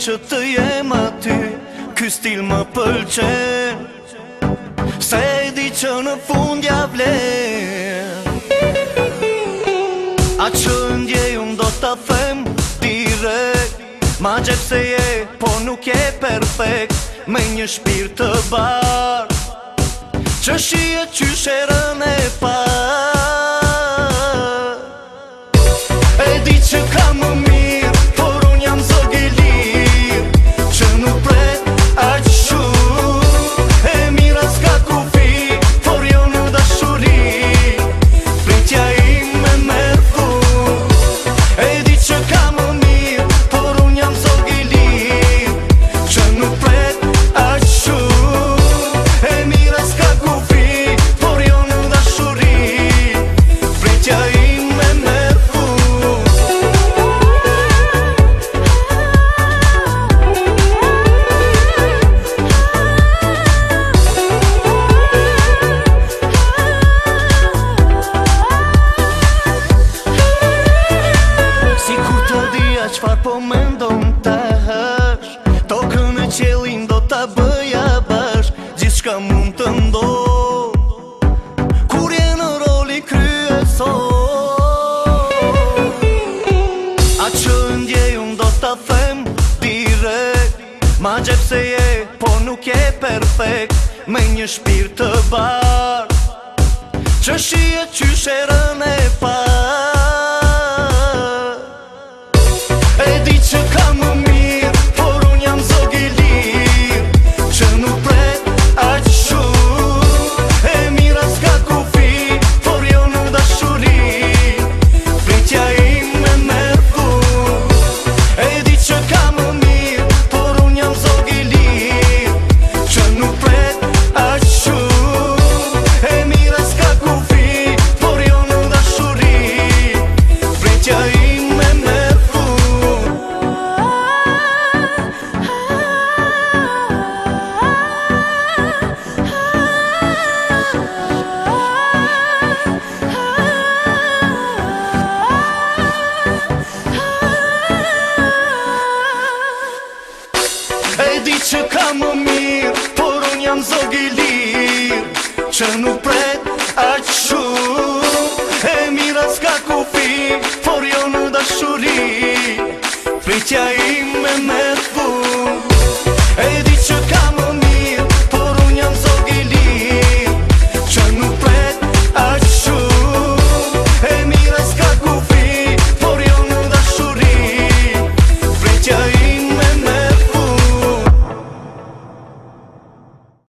që të jem aty, ky stil më pëlqen, se e di që në fund ja vlen. A që ndjej unë do t'a them direkt, ma gjep se je, po nuk je perfekt, me një shpirt të bar, që shije qysherën e par. E di që ka më mirë, por unë jam zog i lirë, që nuk pret aq shumë. E mira s'ka kufi, por jo në dashuri, pritja ime merr fund. E di që ka më mirë, por unë jam zog i lirë, që nuk pret aq shumë. E mira s'ka kufi, por jo në dashuri, pritja ime merr fund. Qfar po mendon të hësh, tokën e qelin do t'a bëja bash, gjithçka mund të ndodh, kur je në roli kryesor. A që ndjej unë do t'a them direkt, ma gjep se je, po nuk je perfekt, me një shpirt të bar, që shije qysherën e par. E di që ka më mirë, por unë jam zog i lirë, që nuk pret aq shumë. E mira s'ka kufi, por jo në dashuri, pritja ime merr fund. E di që ka më mirë, por unë jam zog i lirë, që nuk pret aq shumë. E mira s'ka kufi, por jo në dashuri, pritja ime merr fund. E di që ka më mirë, por unë jam zog i lirë, që nuk pret aq shumë. E mira s'ka kufi, por jo në dashuri, pritja ime me